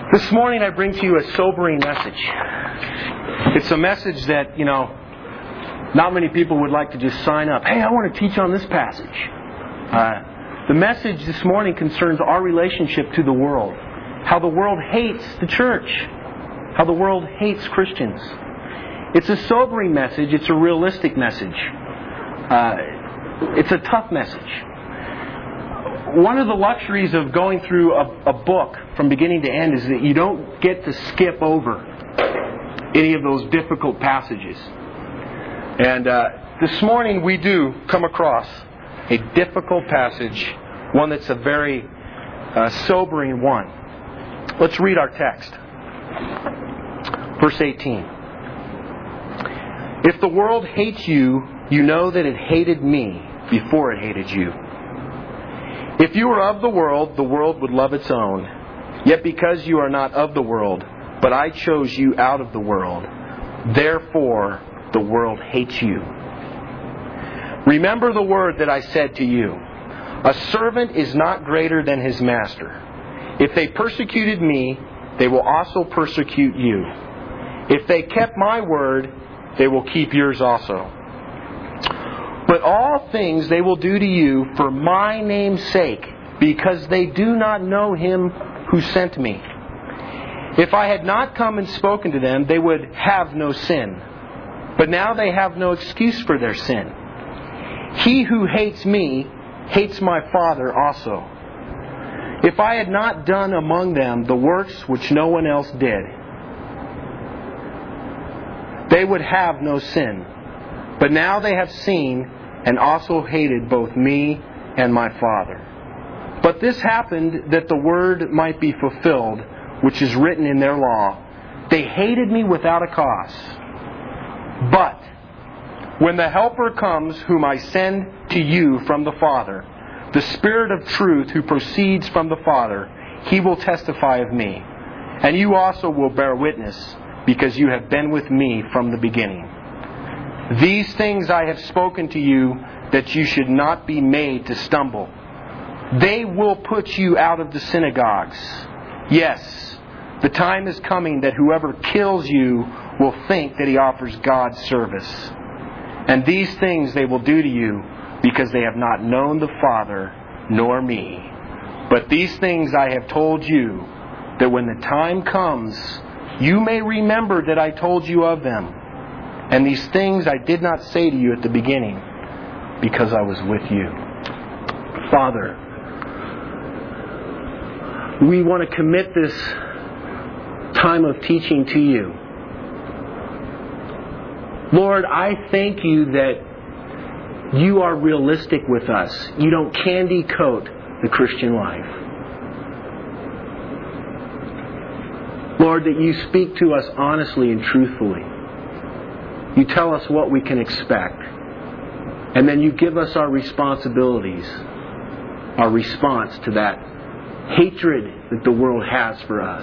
This morning I bring to you a sobering message. It's a message that, not many people would like to just sign up. Hey, I want to teach on this passage. The message this morning concerns our relationship to the world. How the world hates the church. How the world hates Christians. It's a sobering message. It's a realistic message. It's a tough message. One of the luxuries of going through a book from beginning to end is that you don't get to skip over any of those difficult passages. And this morning we do come across a difficult passage, one that's a very sobering one. Let's read our text. Verse 18. If the world hates you, you know that it hated me before it hated you. If you were of the world would love its own. Yet because you are not of the world, but I chose you out of the world, therefore the world hates you. Remember the word that I said to you. A servant is not greater than his master. If they persecuted me, they will also persecute you. If they kept my word, they will keep yours also. But all things they will do to you for my name's sake, because they do not know him who sent me. If I had not come and spoken to them, they would have no sin. But now they have no excuse for their sin. He who hates me hates my Father also. If I had not done among them the works which no one else did, they would have no sin. But now they have seen and also hated both me and my Father. But this happened that the word might be fulfilled, which is written in their law. They hated me without a cause. But when the Helper comes, whom I send to you from the Father, the Spirit of truth who proceeds from the Father, He will testify of me. And you also will bear witness, because you have been with me from the beginning. These things I have spoken to you, that you should not be made to stumble. They will put you out of the synagogues. Yes, the time is coming that whoever kills you will think that he offers God service. And these things they will do to you, because they have not known the Father nor me. But these things I have told you, that when the time comes, you may remember that I told you of them. And these things I did not say to you at the beginning, because I was with you. Father, we want to commit this time of teaching to you. Lord, I thank you that you are realistic with us. You don't candy coat the Christian life. Lord, that you speak to us honestly and truthfully. You tell us what we can expect. And then you give us our responsibilities, our response to that hatred that the world has for us.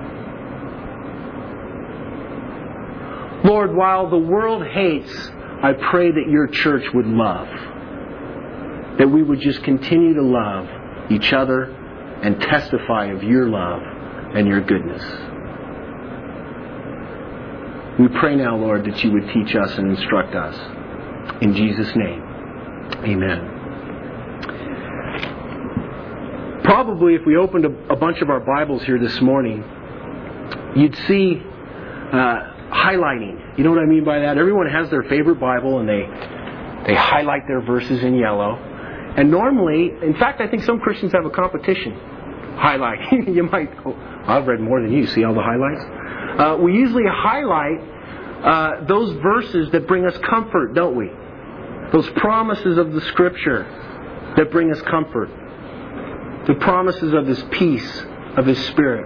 Lord, while the world hates, I pray that your church would love. That we would just continue to love each other and testify of your love and your goodness. We pray now, Lord, that you would teach us and instruct us. In Jesus' name, amen. Probably if we opened a bunch of our Bibles here this morning, you'd see highlighting. You know what I mean by that? Everyone has their favorite Bible and they highlight their verses in yellow. And normally, in fact, I think some Christians have a competition highlighting. You might, I've read more than you. See all the highlights? We usually highlight those verses that bring us comfort, don't we? Those promises of the Scripture that bring us comfort. The promises of His peace, of His Spirit.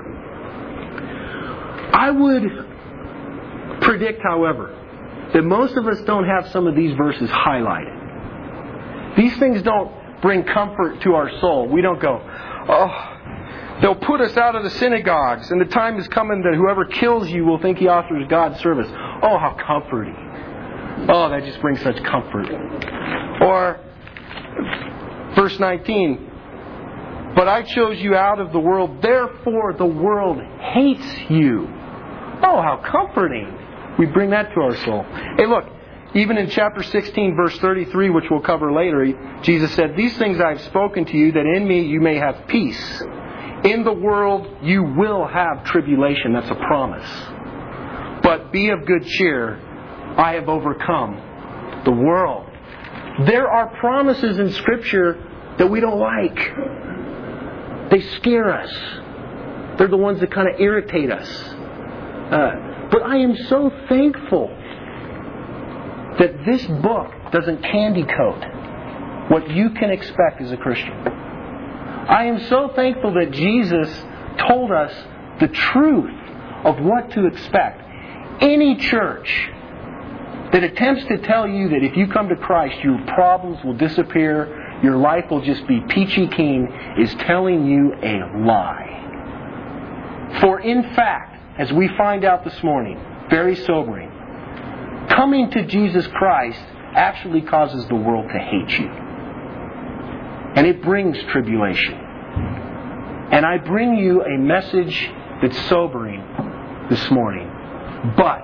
I would predict, however, that most of us don't have some of these verses highlighted. These things don't bring comfort to our soul. We don't go, oh, they'll put us out of the synagogues, and the time is coming that whoever kills you will think he offers God service. Oh, how comforting. Oh, that just brings such comfort. Or, verse 19, But I chose you out of the world, therefore the world hates you. Oh, how comforting. We bring that to our soul. Hey, look, even in chapter 16, verse 33, which we'll cover later, Jesus said, "These things I have spoken to you, that in me you may have peace. In the world you will have tribulation." That's a promise. "But be of good cheer. I have overcome the world." There are promises in Scripture that we don't like. They scare us. They're the ones that kind of irritate us. But I am so thankful that this book doesn't candy coat what you can expect as a Christian. I am so thankful that Jesus told us the truth of what to expect. Any church that attempts to tell you that if you come to Christ, your problems will disappear, your life will just be peachy keen, is telling you a lie. For in fact, as we find out this morning, very sobering, coming to Jesus Christ actually causes the world to hate you. And it brings tribulation. And I bring you a message that's sobering this morning. But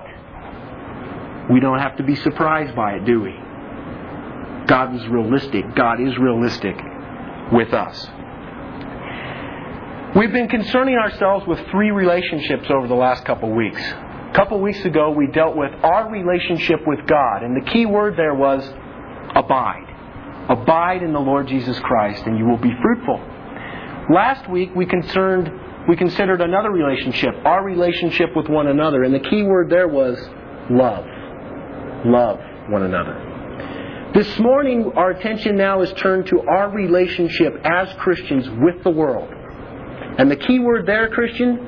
we don't have to be surprised by it, do we? God is realistic. God is realistic with us. We've been concerning ourselves with 3 relationships over the last couple weeks. A couple weeks ago, we dealt with our relationship with God. And the key word there was abide. Abide in the Lord Jesus Christ, and you will be fruitful. Last week, we considered another relationship, our relationship with one another. And the key word there was love. Love one another. This morning, our attention now is turned to our relationship as Christians with the world. And the key word there, Christian,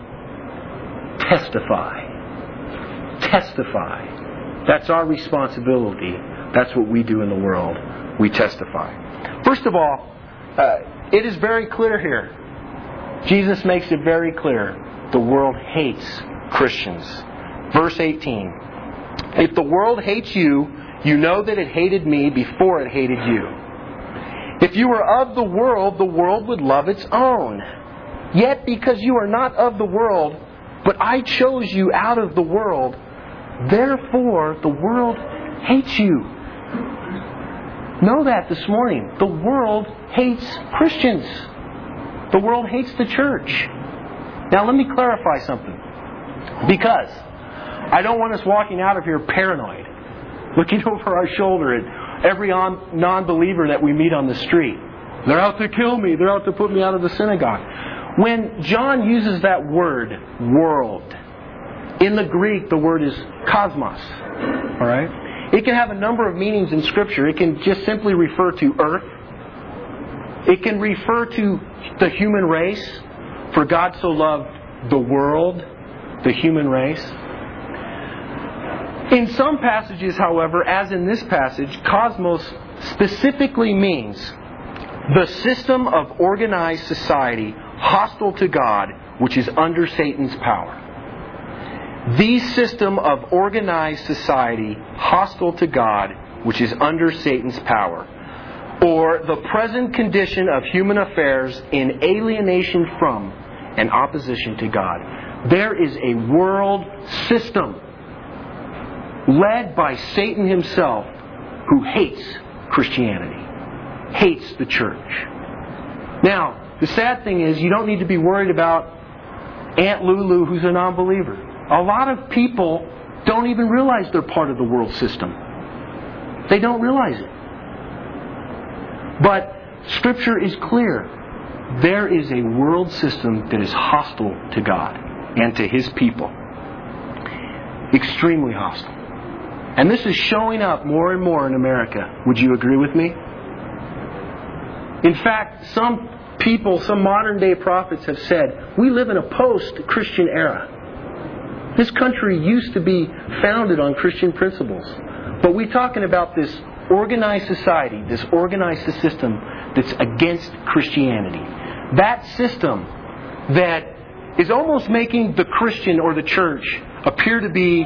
testify. Testify. That's our responsibility. That's what we do in the world. We testify. First of all, it is very clear here. Jesus makes it very clear. The world hates Christians. Verse 18. "If the world hates you, you know that it hated me before it hated you. If you were of the world would love its own. Yet because you are not of the world, but I chose you out of the world, therefore the world hates you." Know that this morning. The world hates Christians. The world hates the church. Now let me clarify something. Because I don't want us walking out of here paranoid, looking over our shoulder at every non-believer that we meet on the street. They're out to kill me. They're out to put me out of the synagogue. When John uses that word, world, in the Greek the word is cosmos. All right? It can have a number of meanings in Scripture. It can just simply refer to earth. It can refer to the human race. For God so loved the world, the human race. In some passages, however, as in this passage, cosmos specifically means the system of organized society hostile to God, which is under Satan's power. The system of organized society hostile to God, which is under Satan's power. Or the present condition of human affairs in alienation from and opposition to God. There is a world system led by Satan himself who hates Christianity, hates the church. Now, the sad thing is you don't need to be worried about Aunt Lulu who's a non-believer. A lot of people don't even realize they're part of the world system. They don't realize it. But Scripture is clear. There is a world system that is hostile to God and to His people. Extremely hostile. And this is showing up more and more in America. Would you agree with me? In fact, some people, some modern day prophets have said, we live in a post-Christian era. This country used to be founded on Christian principles. But we're talking about this organized society, this organized system that's against Christianity. That system that is almost making the Christian or the church appear to be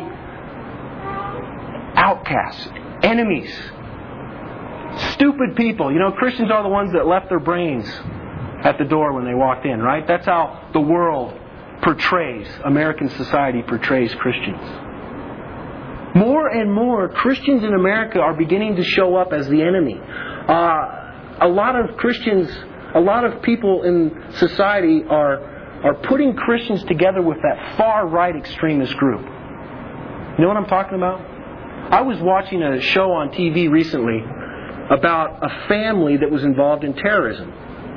outcasts, enemies, stupid people. You know, Christians are the ones that left their brains at the door when they walked in, right? That's how the world portrays, American society portrays Christians. More and more Christians in America are beginning to show up as the enemy. A lot of Christians, a lot of people in society are putting Christians together with that far-right extremist group. You know what I'm talking about? I was watching a show on TV recently about a family that was involved in terrorism.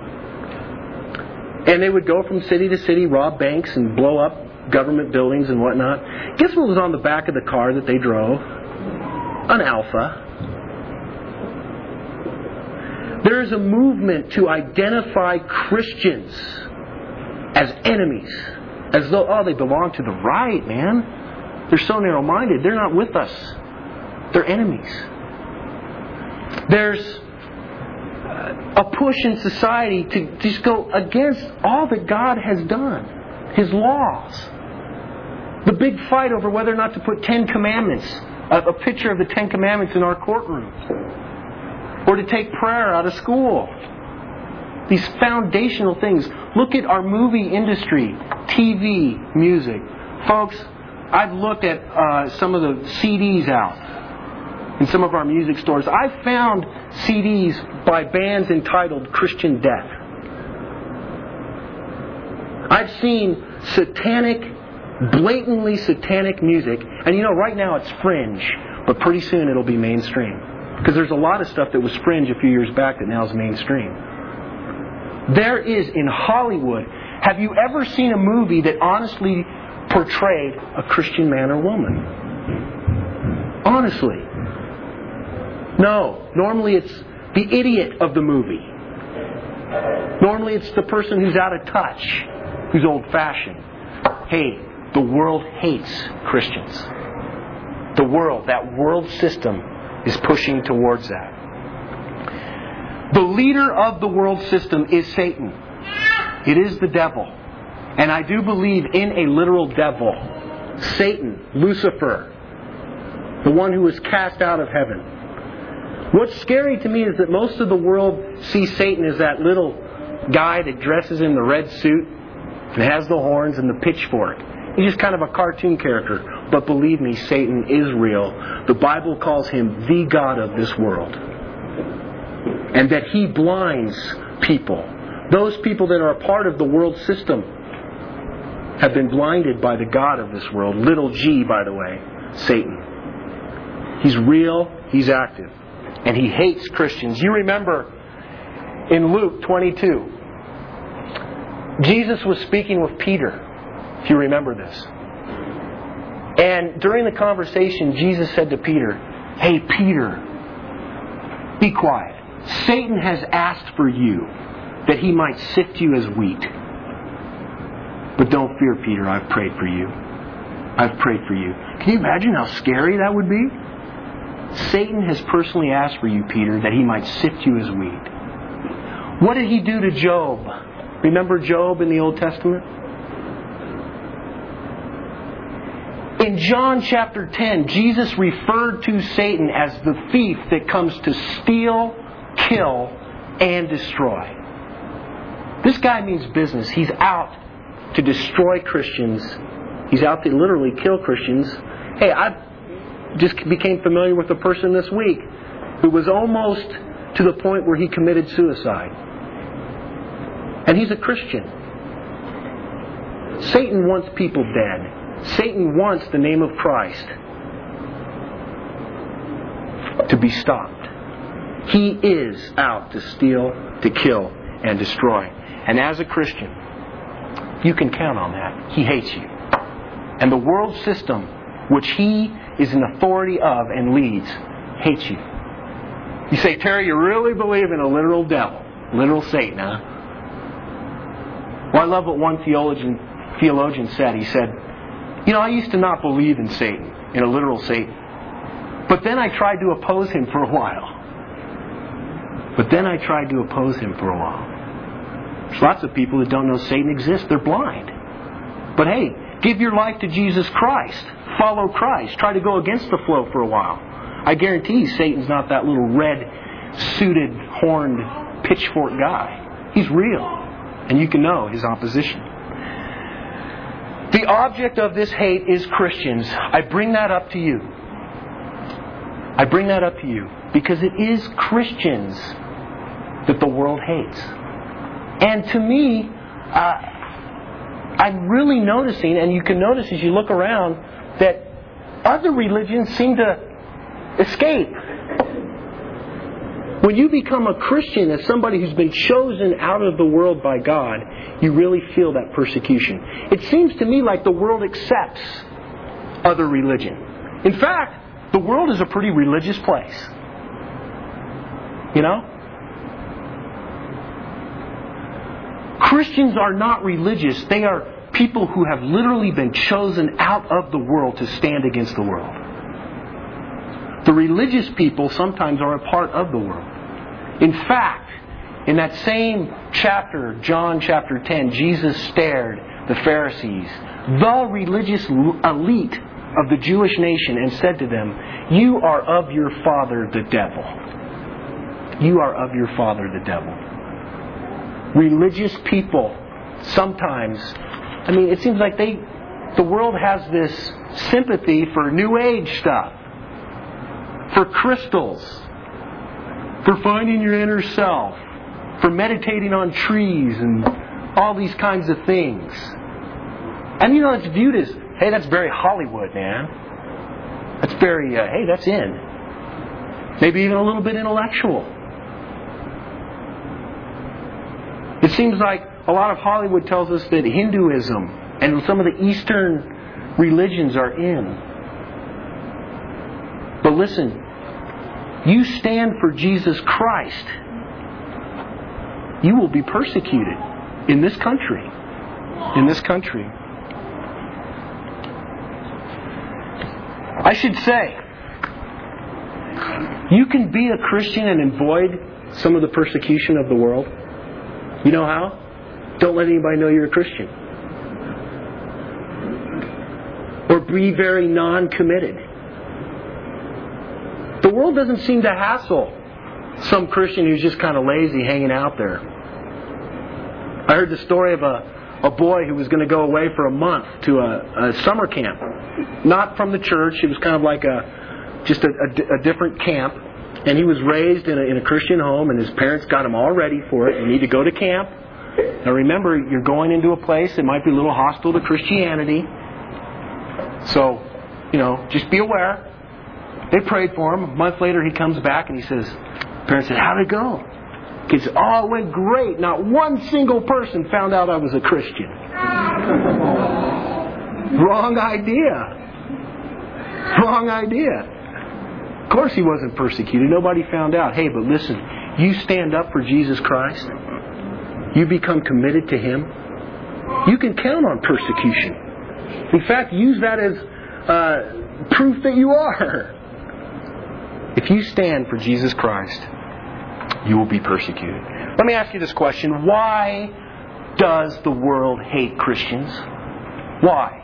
And they would go from city to city, rob banks, and blow up government buildings and whatnot. Guess what was on the back of the car that they drove? An Alfa. There's a movement to identify Christians as enemies. As though, oh, they belong to the right, man. They're so narrow-minded. They're not with us. They're enemies. There's a push in society to just go against all that God has done. His laws. The big fight over whether or not to put 10 Commandments, a picture of the 10 Commandments in our courtrooms. Or to take prayer out of school. These foundational things. Look at our movie industry, TV, music. Folks, I've looked at some of the CDs out in some of our music stores. I've found CDs by bands entitled Christian Death. I've seen satanic, blatantly satanic music. And you know, right now it's fringe, but pretty soon it'll be mainstream. Because there's a lot of stuff that was fringe a few years back that now is mainstream. There is in Hollywood, have you ever seen a movie that honestly portrayed a Christian man or woman? Honestly. No. Normally it's the idiot of the movie. Normally it's the person who's out of touch, who's old-fashioned. Hey, the world hates Christians. The world, that world system, is pushing towards that. The leader of the world system is Satan. It is the devil. And I do believe in a literal devil. Satan, Lucifer, the one who was cast out of heaven. What's scary to me is that most of the world sees Satan as that little guy that dresses in the red suit and has the horns and the pitchfork. He's just kind of a cartoon character. But believe me, Satan is real. The Bible calls him the God of this world. And that he blinds people. Those people that are a part of the world system have been blinded by the God of this world. Little g, by the way, Satan. He's real, he's active. And he hates Christians. You remember in Luke 22, Jesus was speaking with Peter, if you remember this. And during the conversation, Jesus said to Peter, "Hey, Peter, be quiet. Satan has asked for you that he might sift you as wheat. But don't fear, Peter, I've prayed for you. I've prayed for you." Can you imagine how scary that would be? Satan has personally asked for you, Peter, that he might sift you as wheat. What did he do to Job? Remember Job in the Old Testament? In John chapter 10, Jesus referred to Satan as the thief that comes to steal, kill, and destroy. This guy means business. He's out to destroy Christians. He's out to literally kill Christians. Hey, I just became familiar with a person this week who was almost to the point where he committed suicide. And he's a Christian. Satan wants people dead. Satan wants the name of Christ to be stopped. He is out to steal, to kill, and destroy. And as a Christian, you can count on that. He hates you. And the world system, which he is an authority of and leads, hates you. You say, "Terry, you really believe in a literal devil, literal Satan, huh?" Well, I love what one theologian said. He said, "You know, I used to not believe in Satan, in a literal Satan. But then I tried to oppose him for a while. There's lots of people that don't know Satan exists. They're blind. But hey, give your life to Jesus Christ. Follow Christ. Try to go against the flow for a while. I guarantee you Satan's not that little red, suited, horned, pitchfork guy. He's real. And you can know his opposition. The object of this hate is Christians. I bring that up to you. I bring that up to you because it is Christians that the world hates. And to me, I'm really noticing, and you can notice as you look around, that other religions seem to escape. When you become a Christian, as somebody who's been chosen out of the world by God, you really feel that persecution. It seems to me like the world accepts other religion. In fact, the world is a pretty religious place. You know? Christians are not religious. They are people who have literally been chosen out of the world to stand against the world. The religious people sometimes are a part of the world. In fact, in that same chapter, John chapter 10, Jesus stared the Pharisees, the religious elite of the Jewish nation, and said to them, "You are of your father the devil. You are of your father the devil." Religious people sometimes, it seems like the world has this sympathy for New Age stuff, for crystals, for finding your inner self, for meditating on trees and all these kinds of things. And it's viewed as, hey, that's very Hollywood, man. That's very, hey, that's in. Maybe even a little bit intellectual. It seems like a lot of Hollywood tells us that Hinduism and some of the Eastern religions are in. But listen, you stand for Jesus Christ, you will be persecuted in this country. In this country. I should say, you can be a Christian and avoid some of the persecution of the world. You know how? Don't let anybody know you're a Christian. Or be very non-committed. The world doesn't seem to hassle some Christian who's just kind of lazy hanging out there. I heard the story of a boy who was going to go away for a month to a summer camp. Not from the church. It was kind of like just a different camp. And he was raised in a Christian home, and his parents got him all ready for it. You need to go to camp. Now remember, you're going into a place that might be a little hostile to Christianity. So, just be aware. They prayed for him. A month later, he comes back and he says, parents said, "How'd it go?" He said, "Oh, it went great. Not one single person found out I was a Christian." Wrong idea. Wrong idea. Of course he wasn't persecuted. Nobody found out. Hey, but listen, you stand up for Jesus Christ. You become committed to Him. You can count on persecution. In fact, use that as proof that you are. If you stand for Jesus Christ, you will be persecuted. Let me ask you this question. Why does the world hate Christians? Why?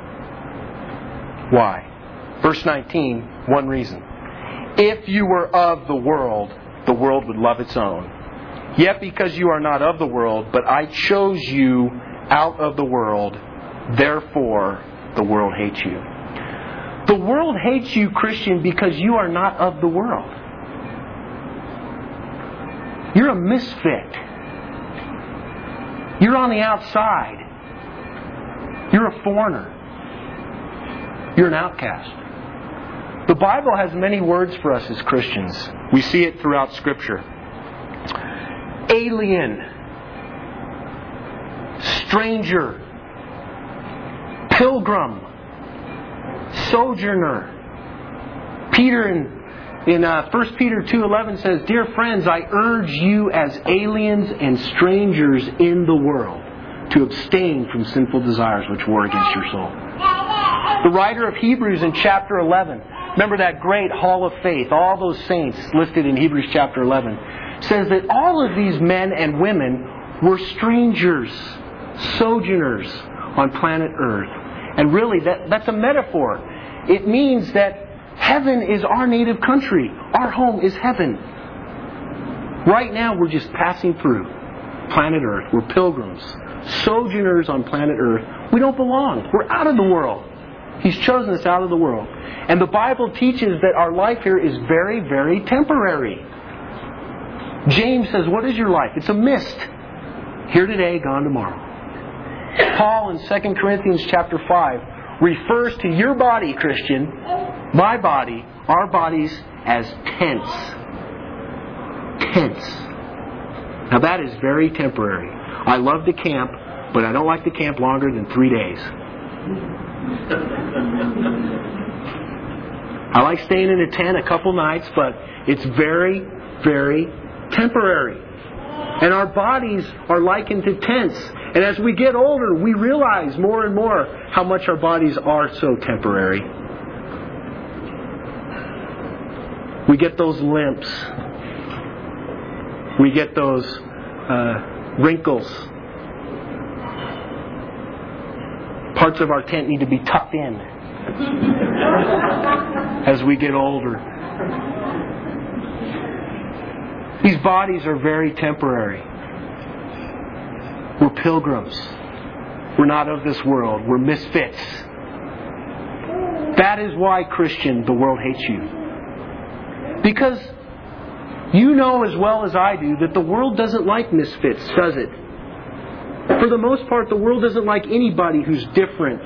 Why? Verse 19, one reason. If you were of the world would love its own. Yet because you are not of the world, but I chose you out of the world, therefore the world hates you. The world hates you, Christian, because you are not of the world. You're a misfit. You're on the outside. You're a foreigner. You're an outcast. The Bible has many words for us as Christians. We see it throughout Scripture. Alien, stranger, pilgrim, sojourner. Peter in 1 Peter 2:11 says, "Dear friends, I urge you as aliens and strangers in the world to abstain from sinful desires which war against your soul." The writer of Hebrews in chapter 11, remember that great hall of faith, all those saints listed in Hebrews chapter 11, says that all of these men and women were strangers, sojourners on planet Earth. And really, that's a metaphor. It means that heaven is our native country. Our home is heaven. Right now, we're just passing through. planet Earth. We're pilgrims, sojourners on planet Earth. We don't belong. We're out of the world. He's chosen us out of the world. And the Bible teaches that our life here is very, very temporary. James says, what is your life? It's a mist. Here today, gone tomorrow. Paul in 2 Corinthians chapter 5 refers to your body, Christian, my body, our bodies, as tents. Tents. Now that is very temporary. I love to camp, but I don't like to camp longer than 3 days. I like staying in a tent a couple nights, but it's very, very temporary. And our bodies are likened to tents. And as we get older, we realize more and more how much our bodies are so temporary. We get those limps. We get those wrinkles. Parts of our tent need to be tucked in as we get older. These bodies are very temporary. We're pilgrims. We're not of this world. We're misfits. That is why, Christian, the world hates you. Because you know as well as I do that the world doesn't like misfits, does it? For the most part, the world doesn't like anybody who's different.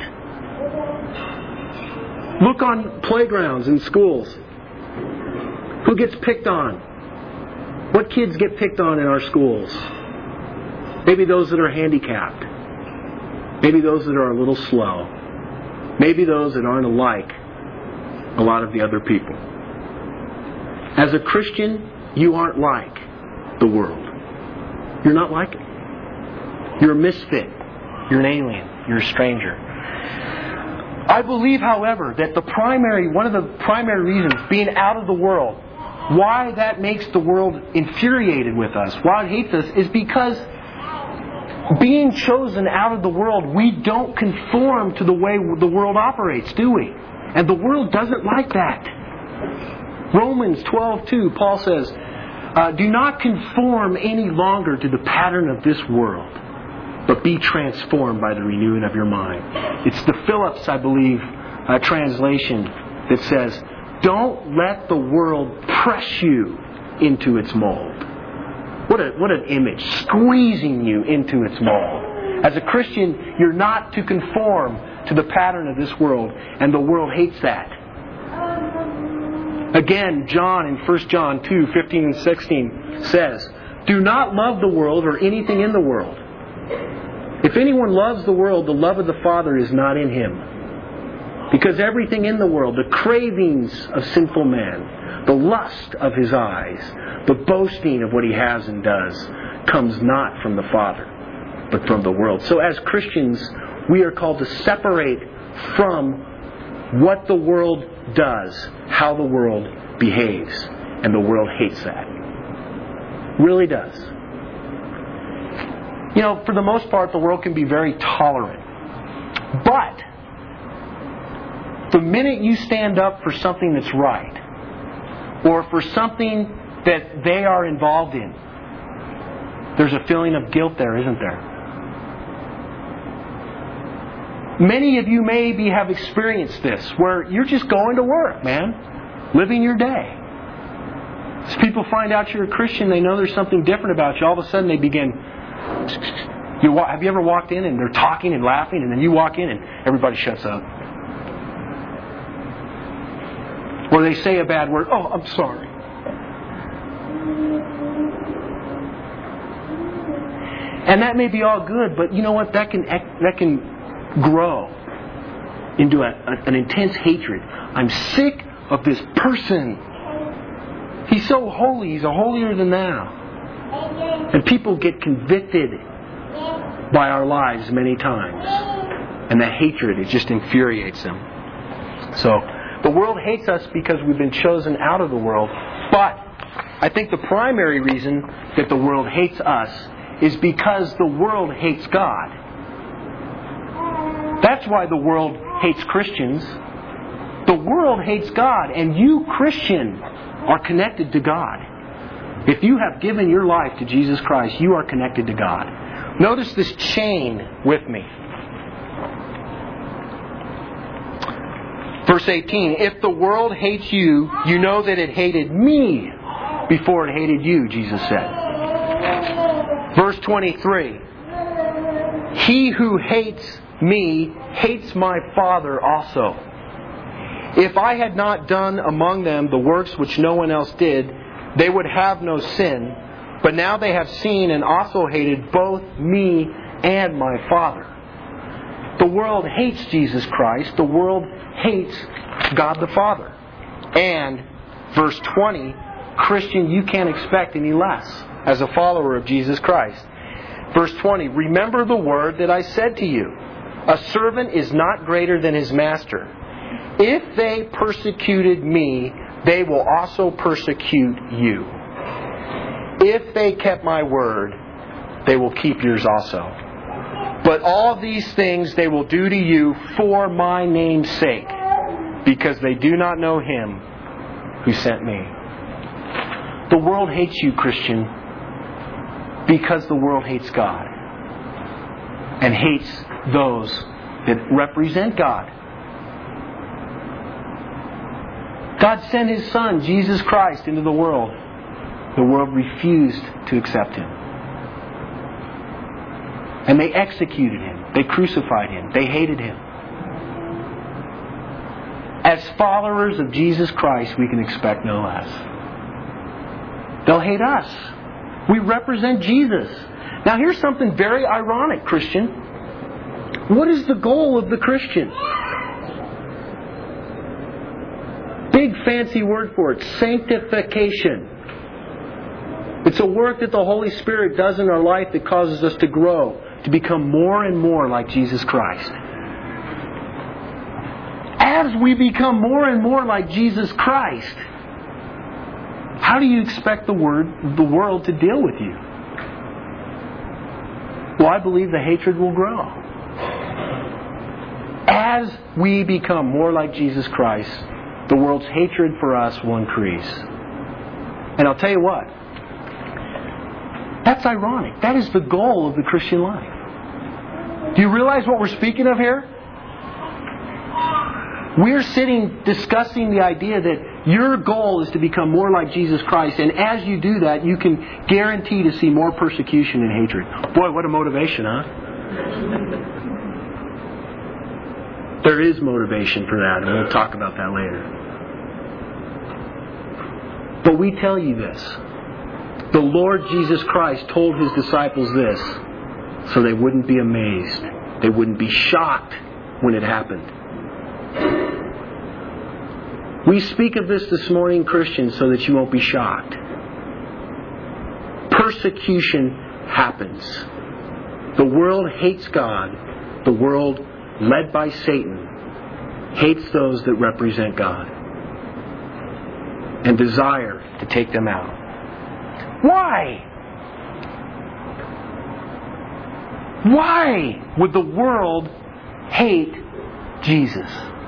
Look on playgrounds and schools. Who gets picked on? What kids get picked on in our schools? Maybe those that are handicapped. Maybe those that are a little slow. Maybe those that aren't alike a lot of the other people. As a Christian, you aren't like the world. You're not like it. You're a misfit. You're an alien. You're a stranger. I believe, however, that one of the primary reasons, being out of the world, why that makes the world infuriated with us, why it hates us, is because being chosen out of the world, we don't conform to the way the world operates, do we? And the world doesn't like that. Romans 12:2, Paul says, do not conform any longer to the pattern of this world, but be transformed by the renewing of your mind. It's the Phillips, I believe, translation that says, don't let the world press you into its mold. What an image, squeezing you into its mold. As a Christian, you're not to conform to the pattern of this world, and the world hates that. Again, John in 1 John 2:15 and 16 says, do not love the world or anything in the world. If anyone loves the world, the love of the Father is not in him. Because everything in the world, the cravings of sinful man, the lust of his eyes, the boasting of what he has and does, comes not from the Father, but from the world. So as Christians, we are called to separate from what the world does, how the world behaves. And the world hates that. Really does. You know, for the most part, the world can be very tolerant. But the minute you stand up for something that's right, or for something that they are involved in, there's a feeling of guilt there, isn't there? Many of you maybe have experienced this, where you're just going to work, man, living your day. As people find out you're a Christian, they know there's something different about you. All of a sudden they begin... Have you ever walked in and they're talking and laughing, and then you walk in and everybody shuts up? Or they say a bad word, oh, I'm sorry. And that may be all good, but you know what? That can grow into an intense hatred. I'm sick of this person. He's so holy. He's holier than thou. And people get convicted by our lives many times. And the hatred, it just infuriates them. So, the world hates us because we've been chosen out of the world. But I think the primary reason that the world hates us is because the world hates God. That's why the world hates Christians. The world hates God, and you, Christian, are connected to God. If you have given your life to Jesus Christ, you are connected to God. Notice this chain with me. Verse 18, if the world hates you, you know that it hated me before it hated you, Jesus said. Verse 23, he who hates me hates my Father also. If I had not done among them the works which no one else did, they would have no sin. But now they have seen and also hated both me and my Father. The world hates Jesus Christ. The world hates God the Father. And, verse 20, Christian, you can't expect any less as a follower of Jesus Christ. Verse 20, remember the word that I said to you. A servant is not greater than his master. If they persecuted me, they will also persecute you. If they kept my word, they will keep yours also. But all these things they will do to you for my name's sake, because they do not know Him who sent me. The world hates you, Christian, because the world hates God and hates those that represent God. God sent His Son, Jesus Christ, into the world. The world refused to accept Him. And they executed Him. They crucified Him. They hated Him. As followers of Jesus Christ, we can expect no less. They'll hate us. We represent Jesus. Now here's something very ironic, Christian. What is the goal of the Christian? Big fancy word for it, sanctification. It's a work that the Holy Spirit does in our life that causes us to grow, to become more and more like Jesus Christ. As we become more and more like Jesus Christ, how do you expect the world to deal with you? Well, I believe the hatred will grow. As we become more like Jesus Christ, the world's hatred for us will increase. And I'll tell you what, that's ironic. That is the goal of the Christian life. Do you realize what we're speaking of here? We're sitting discussing the idea that your goal is to become more like Jesus Christ, and as you do that, you can guarantee to see more persecution and hatred. Boy, what a motivation, huh? There is motivation for that, and we'll talk about that later. But we tell you this. The Lord Jesus Christ told His disciples this so they wouldn't be amazed. They wouldn't be shocked when it happened. We speak of this morning, Christians, so that you won't be shocked. Persecution happens. The world hates God. The world, led by Satan, hates those that represent God and desire to take them out. Why? Why would the world hate Jesus?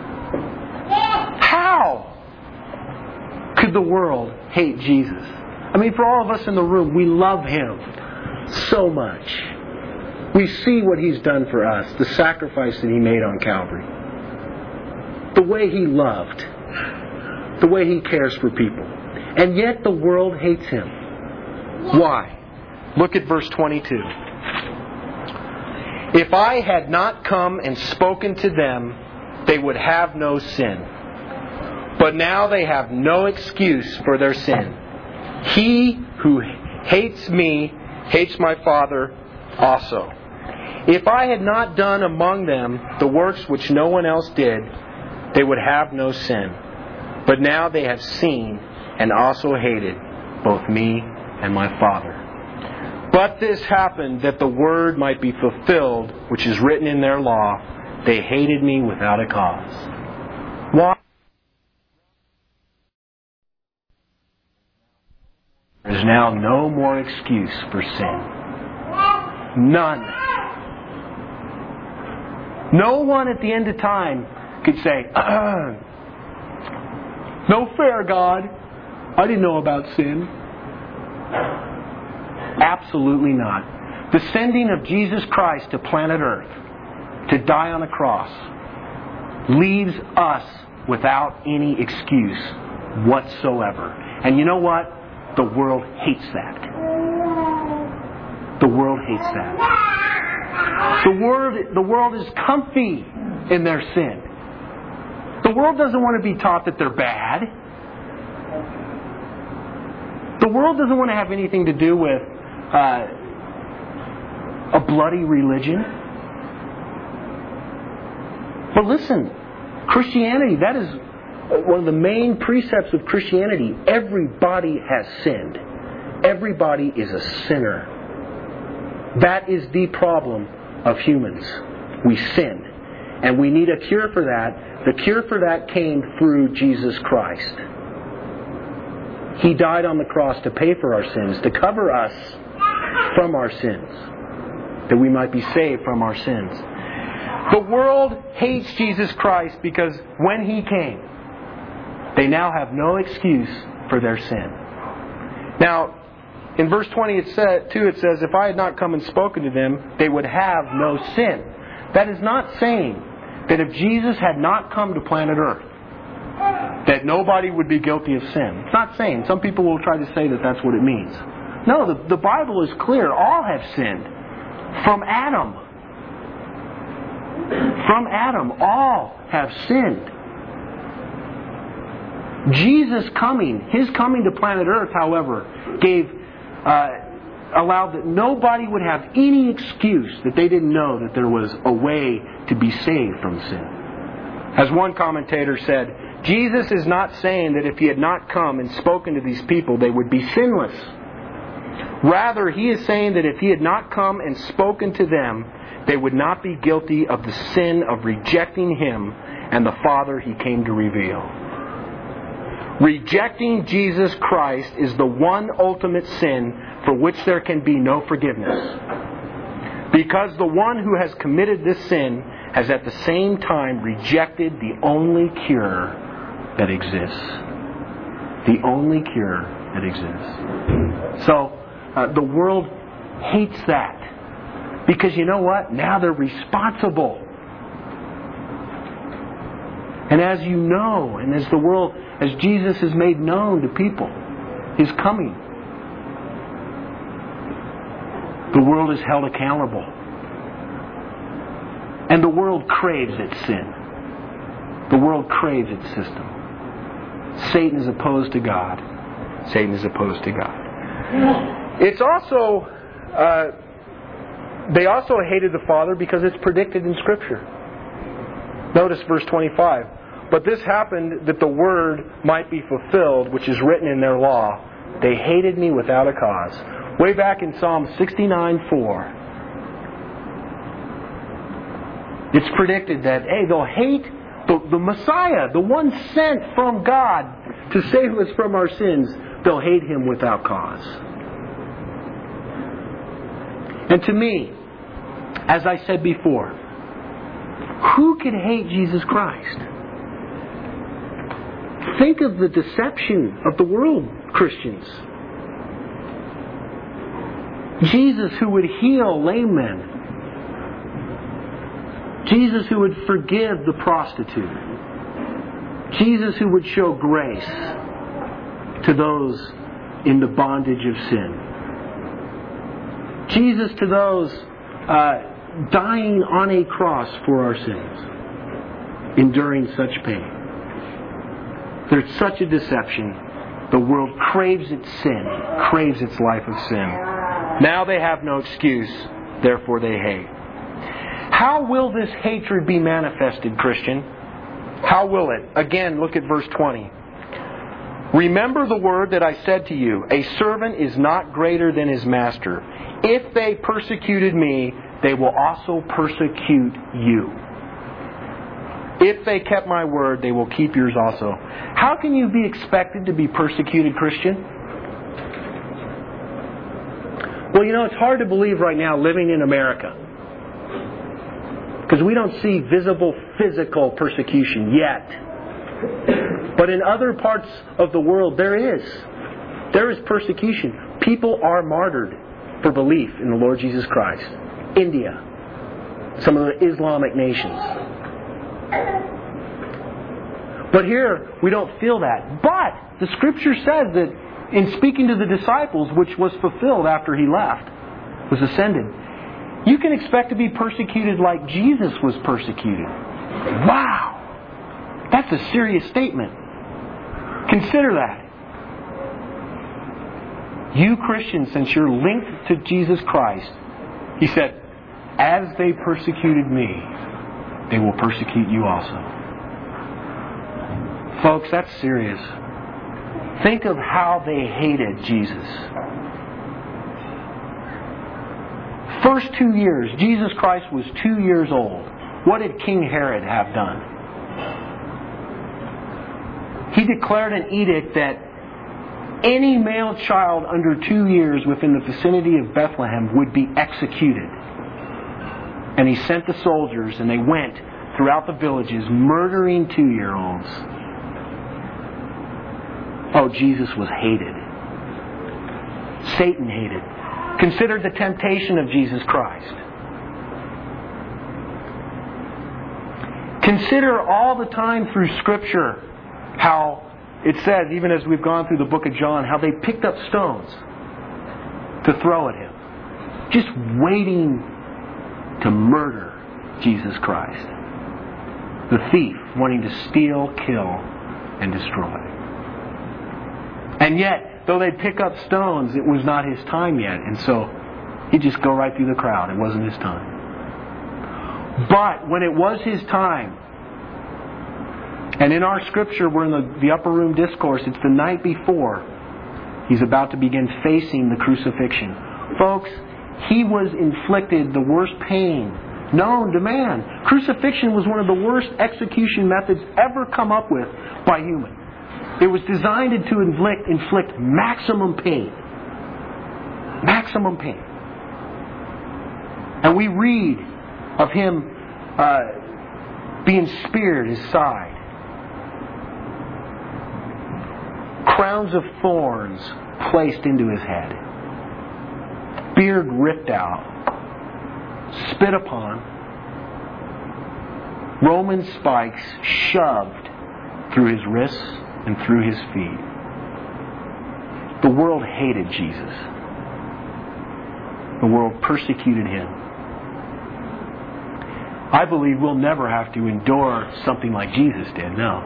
How could the world hate Jesus? I mean, for all of us in the room, we love Him so much. We see what He's done for us, the sacrifice that He made on Calvary, the way He loved, the way He cares for people. And yet the world hates Him. Why? Look at verse 22. If I had not come and spoken to them, they would have no sin. But now they have no excuse for their sin. He who hates me hates my Father also. If I had not done among them the works which no one else did, they would have no sin. But now they have seen and also hated both me and my Father. But this happened that the word might be fulfilled, which is written in their law, they hated me without a cause. Why? There is now no more excuse for sin. None. No one at the end of time could say, no fair, God. I didn't know about sin. Absolutely not. The sending of Jesus Christ to planet Earth to die on a cross leaves us without any excuse whatsoever. And you know what? The world hates that. The world hates that. The world is comfy in their sin. The world doesn't want to be taught that they're bad. The world doesn't want to have anything to do with a bloody religion. But listen, Christianity, that is one of the main precepts of Christianity. Everybody has sinned. Everybody is a sinner. That is the problem of humans. We sin. And we need a cure for that. The cure for that came through Jesus Christ. He died on the cross to pay for our sins, to cover us from our sins, that we might be saved from our sins. The world hates Jesus Christ because when He came, they now have no excuse for their sin. Now, in verse 22 it says, if I had not come and spoken to them, they would have no sin. That is not saying that if Jesus had not come to planet Earth, that nobody would be guilty of sin. It's not saying. Some people will try to say that that's what it means. No, the Bible is clear. All have sinned. From Adam. From Adam, all have sinned. Jesus coming, His coming to planet Earth, however, allowed that nobody would have any excuse that they didn't know that there was a way to be saved from sin. As one commentator said, Jesus is not saying that if He had not come and spoken to these people, they would be sinless. Rather, He is saying that if He had not come and spoken to them, they would not be guilty of the sin of rejecting Him and the Father He came to reveal. Rejecting Jesus Christ is the one ultimate sin for which there can be no forgiveness. Because the one who has committed this sin has at the same time rejected the only cure that exists. The only cure that exists. So, the world hates that. Because you know what? Now they're responsible. And as you know, and as Jesus is made known to people, His coming, the world is held accountable. And the world craves its sin. The world craves its system. Satan is opposed to God. Satan is opposed to God. It's also, they also hated the Father because it's predicted in Scripture. Notice verse 25. But this happened that the word might be fulfilled, which is written in their law. They hated me without a cause. Way back in Psalm 69:4. It's predicted that, hey, they'll hate the Messiah, the one sent from God to save us from our sins. They'll hate Him without cause. And to me, as I said before, who can hate Jesus Christ? Think of the deception of the world, Christians. Jesus who would heal lame men. Jesus who would forgive the prostitute. Jesus who would show grace to those in the bondage of sin. Jesus to those dying on a cross for our sins, enduring such pain. There's such a deception. The world craves its sin, craves its life of sin. Now they have no excuse, therefore they hate. How will this hatred be manifested, Christian? How will it? Again, look at verse 20. Remember the word that I said to you, a servant is not greater than his master. If they persecuted me, they will also persecute you. If they kept my word, they will keep yours also. How can you be expected to be persecuted, Christian? Well, you know, it's hard to believe right now living in America, because we don't see visible physical persecution yet. But in other parts of the world, there is. There is persecution. People are martyred. for belief in the Lord Jesus Christ. India. Some of the Islamic nations. But here, we don't feel that. But the Scripture says that in speaking to the disciples, which was fulfilled after He left, was ascended, you can expect to be persecuted like Jesus was persecuted. Wow! That's a serious statement. Consider that. You Christians, since you're linked to Jesus Christ, He said, as they persecuted me, they will persecute you also. Folks, that's serious. Think of how they hated Jesus. First 2 years, Jesus Christ was 2 years old. What did King Herod have done? He declared an edict that any male child under 2 years within the vicinity of Bethlehem would be executed. And he sent the soldiers, and they went throughout the villages murdering 2-year-olds. Oh, Jesus was hated. Satan hated. Consider the temptation of Jesus Christ. Consider all the time through Scripture how it says, even as we've gone through the book of John, how they picked up stones to throw at Him. Just waiting to murder Jesus Christ. The thief wanting to steal, kill, and destroy. And yet, though they'd pick up stones, it was not His time yet. And so, He'd just go right through the crowd. It wasn't His time. But when it was His time, and in our Scripture, we're in the upper room discourse, it's the night before He's about to begin facing the crucifixion. Folks, He was inflicted the worst pain known to man. Crucifixion was one of the worst execution methods ever come up with by human. It was designed to inflict maximum pain. Maximum pain. And we read of Him being speared His side. Crowns of thorns placed into His head. Beard ripped out. Spit upon. Roman spikes shoved through His wrists and through His feet. The world hated Jesus. The world persecuted Him. I believe we'll never have to endure something like Jesus did, no.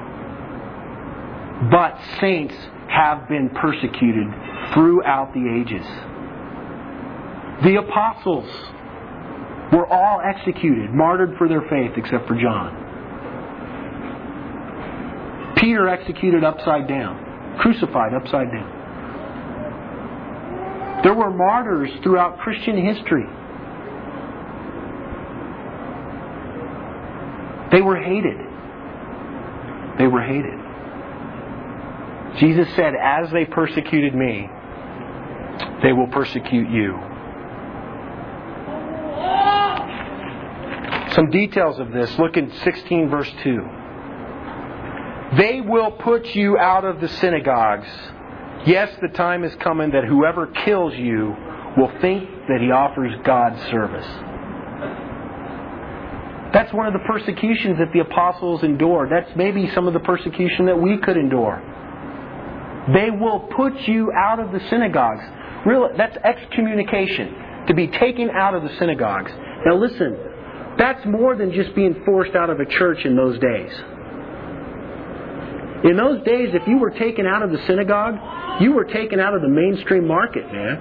But saints have been persecuted throughout the ages. The apostles were all executed, martyred for their faith, except for John. Peter executed upside down, crucified upside down. There were martyrs throughout Christian history. They were hated. They were hated. Jesus said, as they persecuted me, they will persecute you. Some details of this. Look at 16 verse 2. They will put you out of the synagogues. Yes, the time is coming that whoever kills you will think that he offers God service. That's one of the persecutions that the apostles endured. That's maybe some of the persecution that we could endure. They will put you out of the synagogues. Really, that's excommunication. To be taken out of the synagogues. Now listen, that's more than just being forced out of a church in those days. In those days, if you were taken out of the synagogue, you were taken out of the mainstream market, man.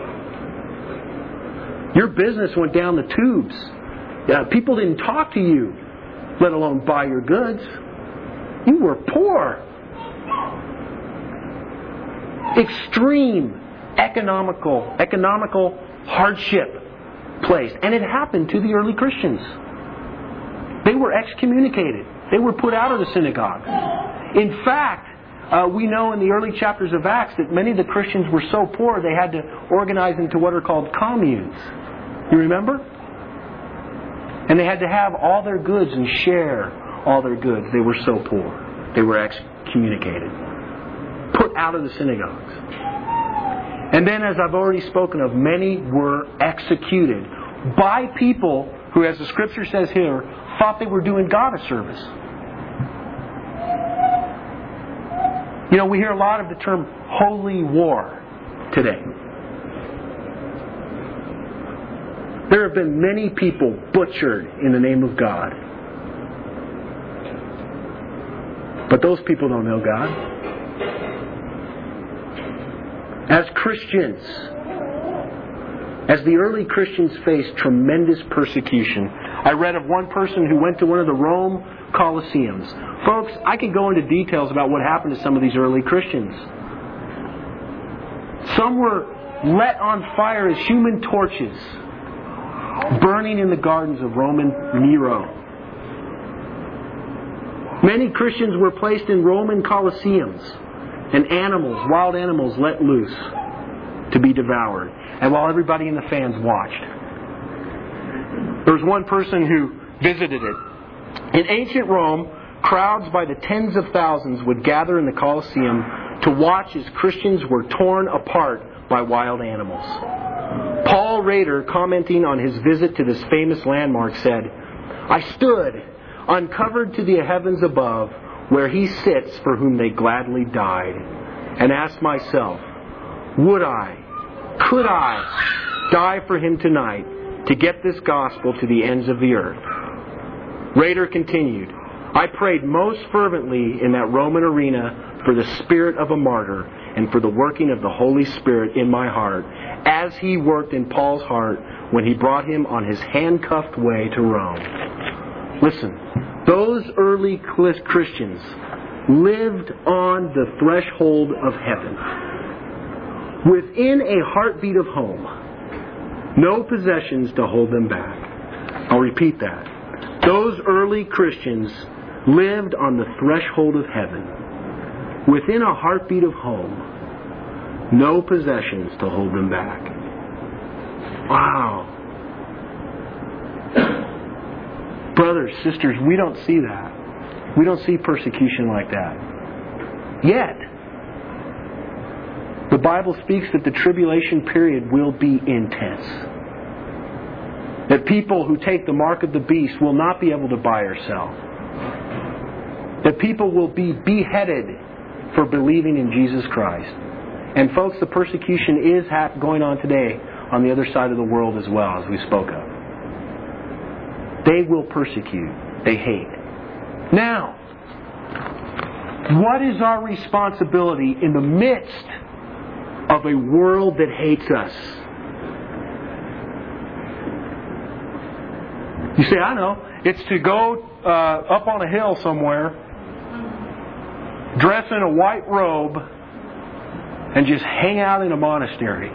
Your business went down the tubes. People didn't talk to you, let alone buy your goods. You were poor. Extreme economical hardship placed. And it happened to the early Christians. They were excommunicated. They were put out of the synagogue. In fact, we know in the early chapters of Acts that many of the Christians were so poor they had to organize into what are called communes. You remember? And they had to have all their goods and share all their goods. They were so poor. They were excommunicated. Put out of the synagogues. And then, as I've already spoken of, many were executed by people who, as the Scripture says here, thought they were doing God a service. You know, we hear a lot of the term holy war today. There have been many people butchered in the name of God. But those people don't know God. As Christians, as the early Christians faced tremendous persecution, I read of one person who went to one of the Rome Colosseums. Folks, I could go into details about what happened to some of these early Christians. Some were lit on fire as human torches, burning in the gardens of Roman Nero. Many Christians were placed in Roman Colosseums, and animals, wild animals, let loose to be devoured. And while everybody in the fans watched. There was one person who visited it. In ancient Rome, crowds by the tens of thousands would gather in the Colosseum to watch as Christians were torn apart by wild animals. Paul Rader, commenting on his visit to this famous landmark, said, "I stood uncovered to the heavens above, where he sits for whom they gladly died, and asked myself, could I die for him tonight to get this gospel to the ends of the earth?" Rader continued, "I prayed most fervently in that Roman arena for the spirit of a martyr and for the working of the Holy Spirit in my heart, as He worked in Paul's heart when he brought him on his handcuffed way to Rome." Listen, those early Christians lived on the threshold of heaven, within a heartbeat of home. No possessions to hold them back. I'll repeat that. Those early Christians lived on the threshold of heaven, within a heartbeat of home. No possessions to hold them back. Wow. Brothers, sisters, we don't see that. We don't see persecution like that. Yet, the Bible speaks that the tribulation period will be intense. That people who take the mark of the beast will not be able to buy or sell. That people will be beheaded for believing in Jesus Christ. And folks, the persecution is going on today on the other side of the world as well, as we spoke of. They will persecute. They hate. Now, what is our responsibility in the midst of a world that hates us? You say, I know. It's to go up on a hill somewhere, dress in a white robe, and just hang out in a monastery.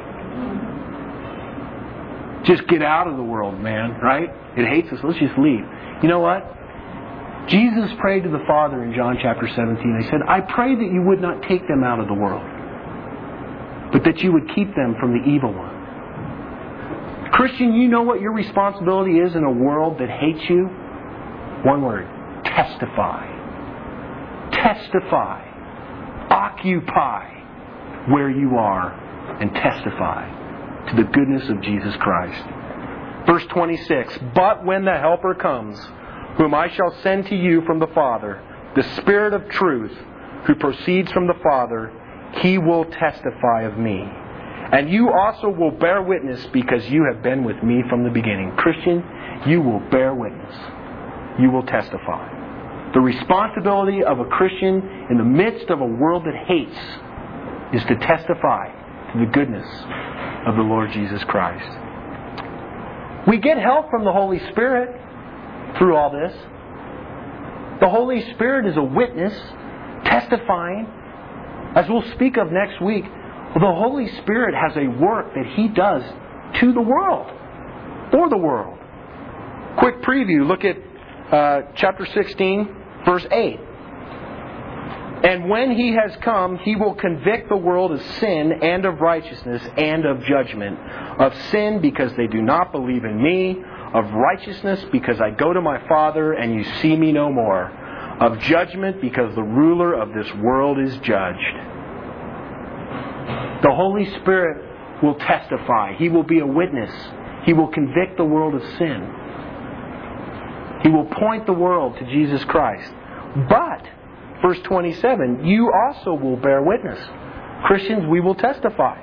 Just get out of the world, man, right? It hates us. Let's just leave. You know what? Jesus prayed to the Father in John chapter 17. He said, I pray that you would not take them out of the world, but that you would keep them from the evil one. Christian, you know what your responsibility is in a world that hates you? One word. Testify. Testify. Occupy where you are and testify to the goodness of Jesus Christ. Verse 26, But when the Helper comes, whom I shall send to you from the Father, the Spirit of truth, who proceeds from the Father, He will testify of me. And you also will bear witness because you have been with me from the beginning. Christian, you will bear witness. You will testify. The responsibility of a Christian in the midst of a world that hates is to testify to the goodness of the Lord Jesus Christ. We get help from the Holy Spirit through all this. The Holy Spirit is a witness, testifying. As we'll speak of next week, the Holy Spirit has a work that He does to the world, for the world. Quick preview, look at chapter 16, verse 8. And when He has come, He will convict the world of sin and of righteousness and of judgment. Of sin, because they do not believe in me. Of righteousness, because I go to my Father and you see me no more. Of judgment, because the ruler of this world is judged. The Holy Spirit will testify. He will be a witness. He will convict the world of sin. He will point the world to Jesus Christ. But, verse 27, you also will bear witness. Christians, we will testify.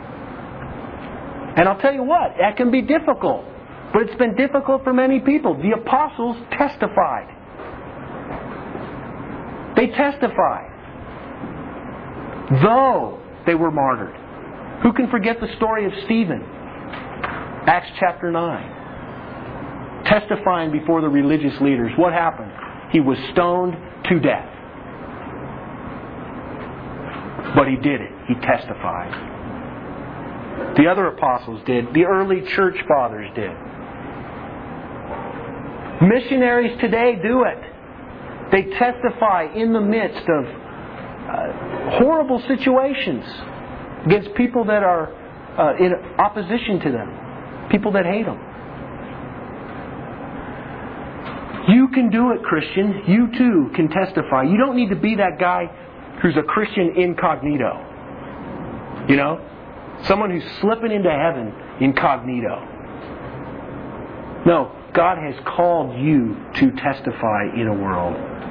And I'll tell you what, that can be difficult. But it's been difficult for many people. The apostles testified. They testified. Though they were martyred. Who can forget the story of Stephen? Acts chapter 9. Testifying before the religious leaders. What happened? He was stoned to death. But he did it. He testified. The other apostles did. The early church fathers did. Missionaries today do it. They testify in the midst of horrible situations against people that are in opposition to them. People that hate them. You can do it, Christian. You too can testify. You don't need to be that guy who's a Christian incognito. You know? Someone who's slipping into heaven incognito. No, God has called you to testify in a world.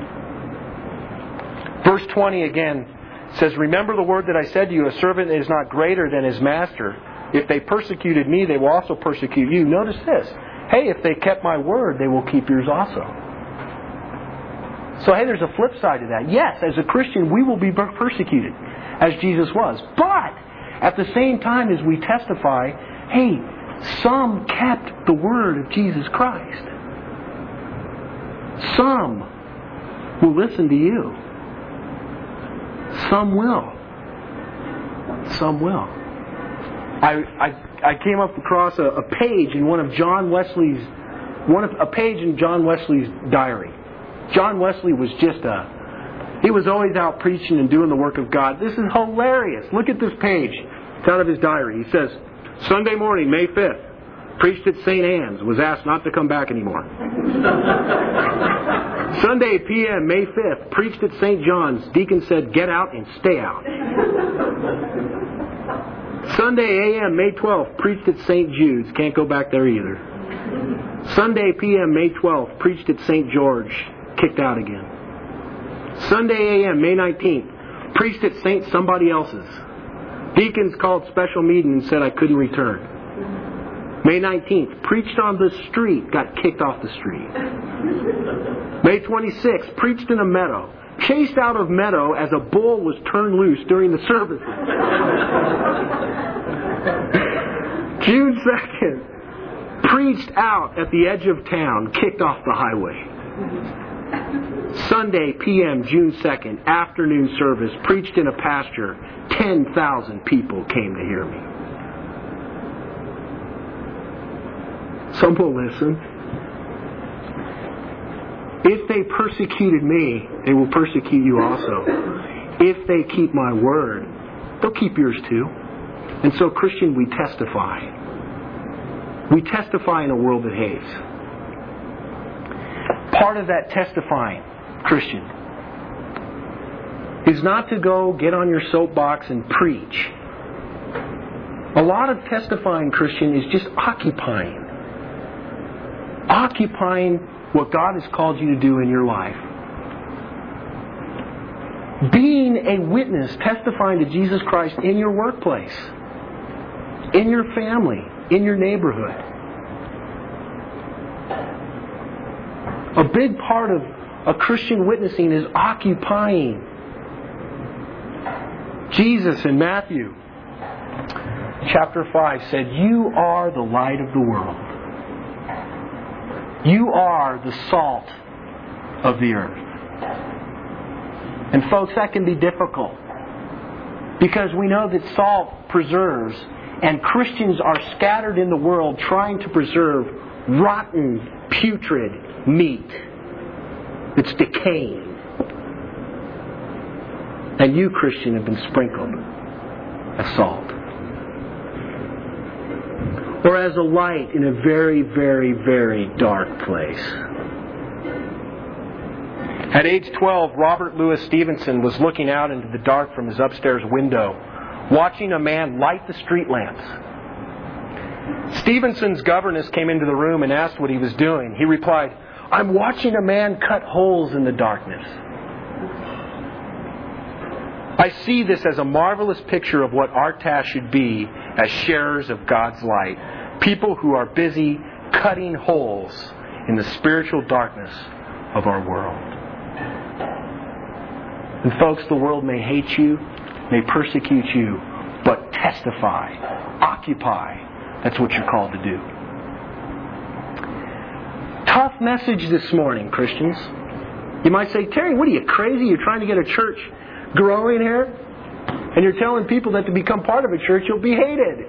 Verse 20 again says, remember the word that I said to you, a servant is not greater than his master. If they persecuted me, they will also persecute you. Notice this. Hey, if they kept my word, they will keep yours also. So hey, there's a flip side to that. Yes, as a Christian, we will be persecuted, as Jesus was. But at the same time as we testify, hey, some kept the word of Jesus Christ. Some will listen to you. Some will. Some will. I came up across a page in a page in John Wesley's diary. John Wesley was he was always out preaching and doing the work of God. This is hilarious. Look at this page. It's out of his diary. He says, Sunday morning, May 5th, preached at St. Anne's, was asked not to come back anymore. Sunday p.m., May 5th, preached at St. John's, deacon said, get out and stay out. Sunday a.m., May 12th, preached at St. Jude's, can't go back there either. Sunday p.m., May 12th, preached at St. George, kicked out again. Sunday a.m., May 19th, preached at St. Somebody Else's. Deacons called special meeting and said I couldn't return. May 19th, preached on the street, got kicked off the street. May 26th, preached in a meadow, chased out of meadow as a bull was turned loose during the service. June 2nd, preached out at the edge of town, kicked off the highway. Sunday p.m., June 2nd, afternoon service, preached in a pasture. 10,000 people came to hear me. Some will listen. If they persecuted me, they will persecute you also. If they keep my word, they'll keep yours too. And so, Christian, we testify. We testify in a world that hates. Part of that testifying, Christian, is not to go get on your soapbox and preach. A lot of testifying, Christian, is just occupying. Occupying what God has called you to do in your life. Being a witness, testifying to Jesus Christ in your workplace, in your family, in your neighborhood. A big part of a Christian witnessing is occupying. Jesus in Matthew chapter 5 said, you are the light of the world. You are the salt of the earth. And folks, that can be difficult. Because we know that salt preserves, and Christians are scattered in the world trying to preserve rotten, putrid meat. It's decaying. And you, Christian, have been sprinkled as salt. Or as a light in a very, very, very dark place. At age 12, Robert Louis Stevenson was looking out into the dark from his upstairs window watching a man light the street lamps. Stevenson's governess came into the room and asked what he was doing. He replied, "I'm watching a man cut holes in the darkness." I see this as a marvelous picture of what our task should be as sharers of God's light. People who are busy cutting holes in the spiritual darkness of our world. And folks, the world may hate you, may persecute you, but testify, occupy. That's what you're called to do. Tough message this morning, Christians. You might say, "Terry, what are you, crazy? You're trying to get a church growing here? And you're telling people that to become part of a church, you'll be hated."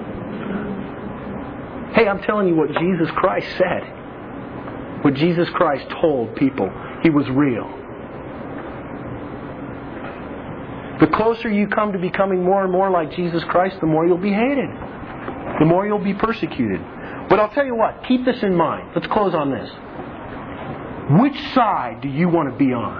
Hey, I'm telling you what Jesus Christ said. What Jesus Christ told people. He was real. The closer you come to becoming more and more like Jesus Christ, the more you'll be hated. The more you'll be persecuted. But I'll tell you what, keep this in mind. Let's close on this. Which side do you want to be on?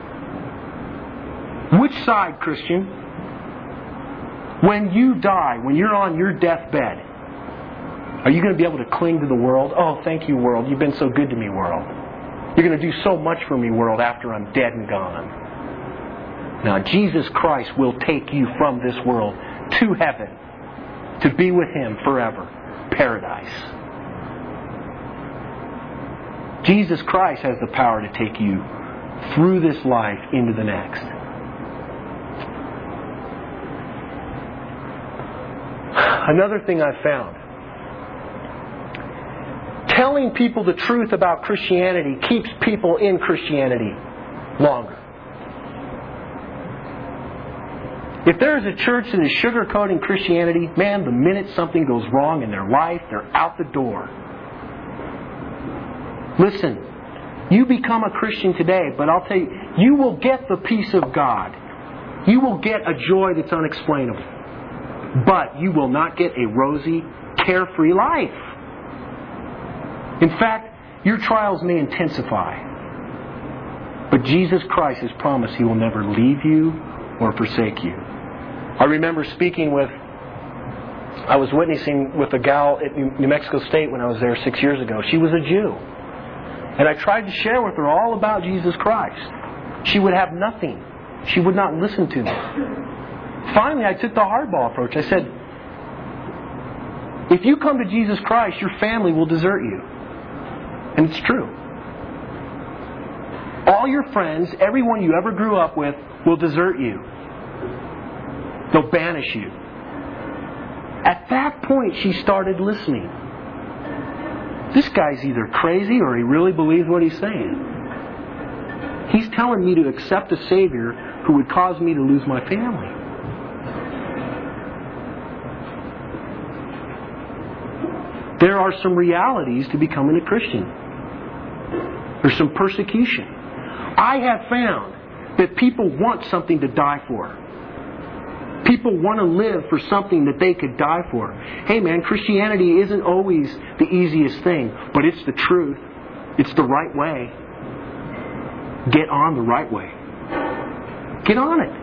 Which side, Christian? When you die, when you're on your deathbed, are you going to be able to cling to the world? "Oh, thank you, world. You've been so good to me, world. You're going to do so much for me, world, after I'm dead and gone." Now, Jesus Christ will take you from this world to heaven to be with Him forever. Paradise. Jesus Christ has the power to take you through this life into the next. Another thing I've found. Telling people the truth about Christianity keeps people in Christianity longer. If there's a church that is sugarcoating Christianity, man, the minute something goes wrong in their life, they're out the door. Listen, you become a Christian today, but I'll tell you, you will get the peace of God. You will get a joy that's unexplainable. But you will not get a rosy, carefree life. In fact, your trials may intensify. But Jesus Christ has promised He will never leave you or forsake you. I remember I was witnessing with a gal at New Mexico State when I was there 6 years ago. She was a Jew. And I tried to share with her all about Jesus Christ. She would have nothing. She would not listen to me. Finally, I took the hardball approach. I said, "If you come to Jesus Christ, your family will desert you." And it's true. All your friends, everyone you ever grew up with, will desert you. They'll banish you. At that point, she started listening. This guy's either crazy or he really believes what he's saying. He's telling me to accept a Savior who would cause me to lose my family. There are some realities to becoming a Christian. There's some persecution. I have found that people want something to die for. People want to live for something that they could die for. Hey man, Christianity isn't always the easiest thing, but it's the truth. It's the right way. Get on the right way. Get on it.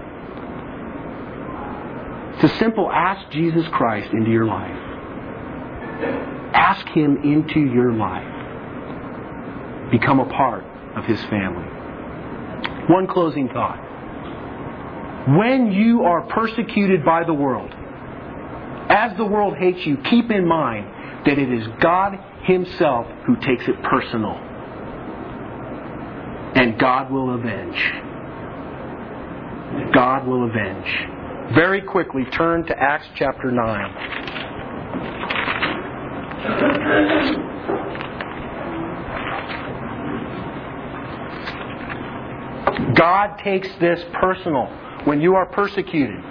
It's a simple ask Jesus Christ into your life. Ask Him into your life. Become a part of His family. One closing thought. When you are persecuted by the world, as the world hates you, keep in mind that it is God Himself who takes it personal. And God will avenge. God will avenge. Very quickly, turn to Acts chapter 9. God takes this personal when you are persecuted.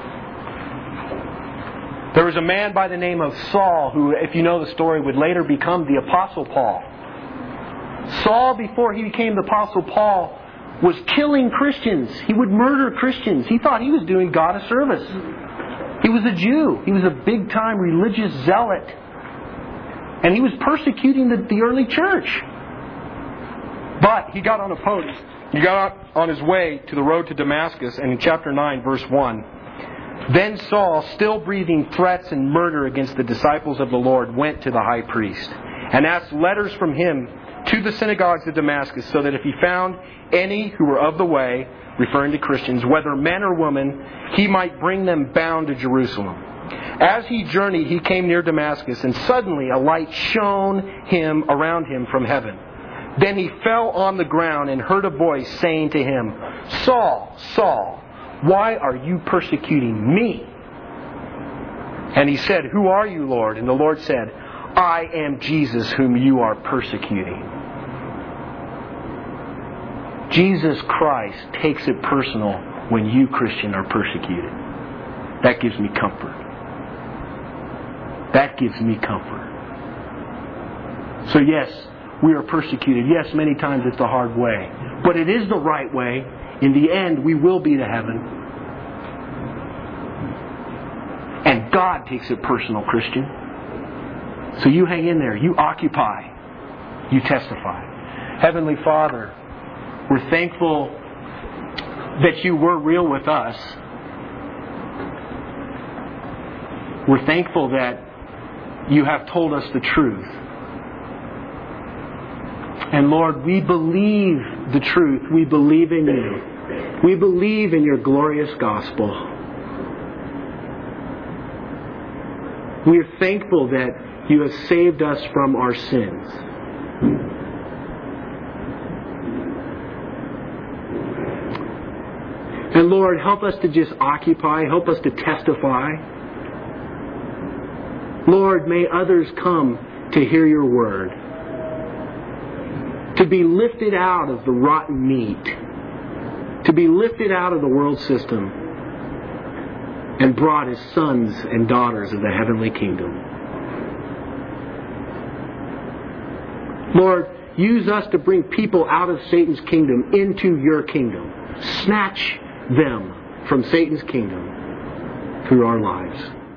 There was a man by the name of Saul who, if you know the story, would later become the Apostle Paul. Saul, before he became the Apostle Paul, was killing Christians. He would murder Christians. He thought he was doing God a service. He was a Jew. He was a big-time religious zealot. And he was persecuting the early church. But he got on his way to the road to Damascus, and in chapter 9, verse 1, Then Saul, still breathing threats and murder against the disciples of the Lord, went to the high priest and asked letters from him to the synagogues of Damascus, so that if he found any who were of the way, referring to Christians, whether men or women, he might bring them bound to Jerusalem. As he journeyed, he came near Damascus, and suddenly a light shone around him from heaven. Then he fell on the ground and heard a voice saying to him, "Saul, Saul, why are you persecuting me?" And he said, "Who are you, Lord?" And the Lord said, "I am Jesus whom you are persecuting." Jesus Christ takes it personal when you, Christian, are persecuted. That gives me comfort. That gives me comfort. So yes, we are persecuted. Yes, many times it's the hard way. But it is the right way. In the end, we will be to heaven. And God takes it personal, Christian. So you hang in there. You occupy. You testify. Heavenly Father, we're thankful that you were real with us. We're thankful that you have told us the truth. And Lord, we believe the truth. We believe in you. We believe in your glorious gospel. We are thankful that you have saved us from our sins. And Lord, help us to just occupy. Help us to testify. Lord, may others come to hear your word. To be lifted out of the rotten meat. To be lifted out of the world system. And brought as sons and daughters of the heavenly kingdom. Lord, use us to bring people out of Satan's kingdom into your kingdom. Snatch them from Satan's kingdom through our lives.